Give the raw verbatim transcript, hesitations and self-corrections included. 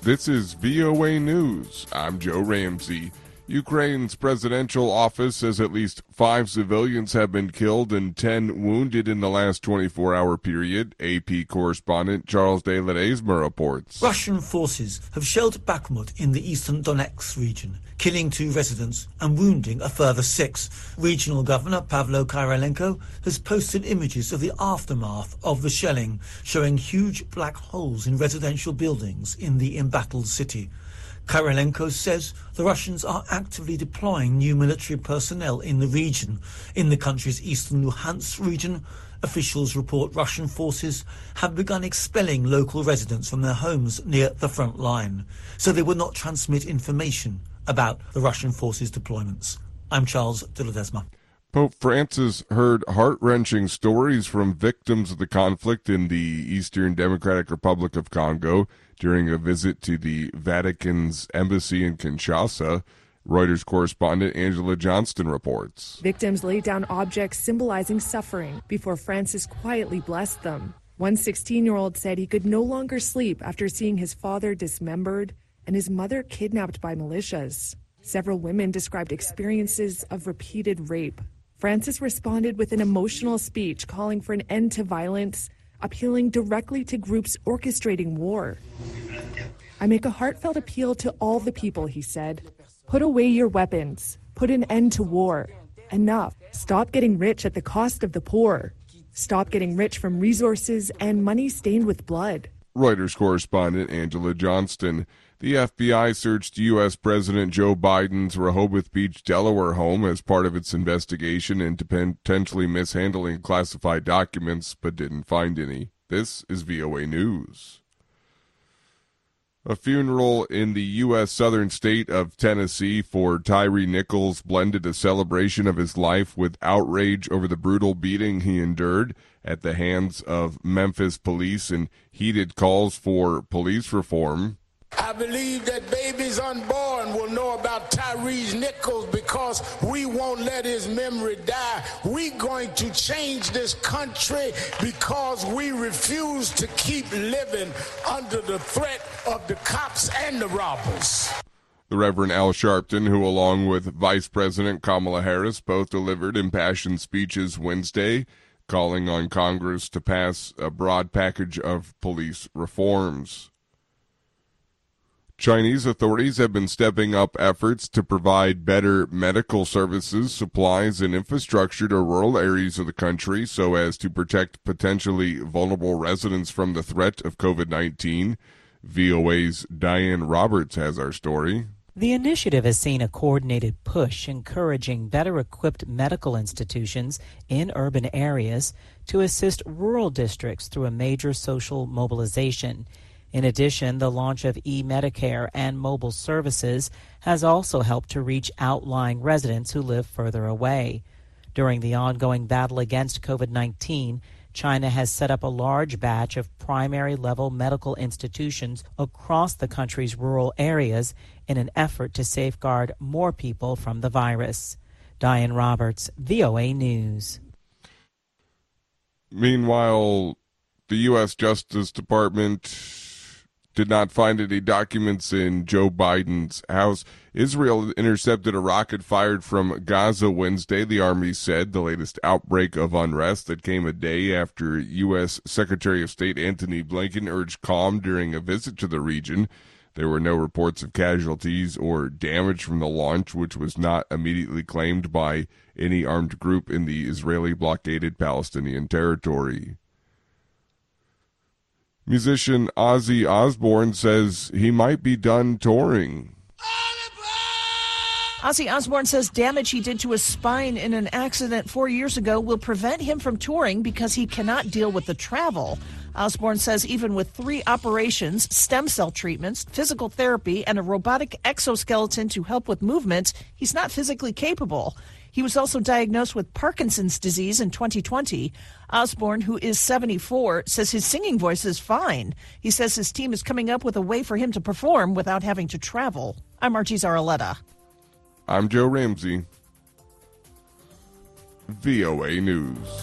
This is V O A News. I'm Joe Ramsey. Ukraine's presidential office says at least five civilians have been killed and ten wounded in the last twenty-four hour period. A P correspondent Charles de Ledesma reports. Russian forces have shelled Bakhmut in the eastern Donetsk region, killing two residents and wounding a further six. Regional Governor Pavlo Kyrylenko has posted images of the aftermath of the shelling, showing huge black holes in residential buildings in the embattled city. Kyrylenko says the Russians are actively deploying new military personnel in the region. In the country's eastern Luhansk region, officials report Russian forces have begun expelling local residents from their homes near the front line, so they will not transmit information about the Russian forces' deployments. I'm Charles de Ledesma. Pope Francis heard heart-wrenching stories from victims of the conflict in the Eastern Democratic Republic of Congo during a visit to the Vatican's embassy in Kinshasa. Reuters correspondent Angela Johnston reports. Victims laid down objects symbolizing suffering before Francis quietly blessed them. One sixteen-year-old said he could no longer sleep after seeing his father dismembered and his mother kidnapped by militias. Several women described experiences of repeated rape. Francis responded with an emotional speech calling for an end to violence, appealing directly to groups orchestrating war. I make a heartfelt appeal to all the people, he said. Put away your weapons. Put an end to war. Enough. Stop getting rich at the cost of the poor. Stop getting rich from resources and money stained with blood. Reuters correspondent Angela Johnston. The F B I searched U S. President Joe Biden's Rehoboth Beach, Delaware home as part of its investigation into potentially mishandling classified documents, but didn't find any. This is V O A News. A funeral in the U S southern state of Tennessee for Tyree Nichols blended a celebration of his life with outrage over the brutal beating he endured at the hands of Memphis police and heated calls for police reform. I believe that babies unborn will know about Tyree Nichols because we won't let his memory die. We're going to change this country because we refuse to keep living under the threat of the cops and the robbers. The Reverend Al Sharpton, who along with Vice President Kamala Harris both delivered impassioned speeches Wednesday, calling on Congress to pass a broad package of police reforms. Chinese authorities have been stepping up efforts to provide better medical services, supplies, and infrastructure to rural areas of the country so as to protect potentially vulnerable residents from the threat of COVID nineteen. V O A's Diane Roberts has our story. The initiative has seen a coordinated push encouraging better-equipped medical institutions in urban areas to assist rural districts through a major social mobilization. In addition, the launch of e-Medicare and mobile services has also helped to reach outlying residents who live further away. During the ongoing battle against COVID nineteen, China has set up a large batch of primary-level medical institutions across the country's rural areas in an effort to safeguard more people from the virus. Diane Roberts, V O A News. Meanwhile, the U S. Justice Department did not find any documents in Joe Biden's house. Israel intercepted a rocket fired from Gaza Wednesday, the Army said, the latest outbreak of unrest that came a day after U S. Secretary of State Antony Blinken urged calm during a visit to the region. There were no reports of casualties or damage from the launch, which was not immediately claimed by any armed group in the Israeli-blockaded Palestinian territory. Musician Ozzy Osbourne says he might be done touring. Ozzy Osbourne says damage he did to his spine in an accident four years ago will prevent him from touring because he cannot deal with the travel. Osbourne says even with three operations, stem cell treatments, physical therapy, and a robotic exoskeleton to help with movement, he's not physically capable. He was also diagnosed with Parkinson's disease in twenty twenty. Osbourne, who is seventy-four, says his singing voice is fine. He says his team is coming up with a way for him to perform without having to travel. I'm Archie Zaraletta. I'm Joe Ramsey. V O A News.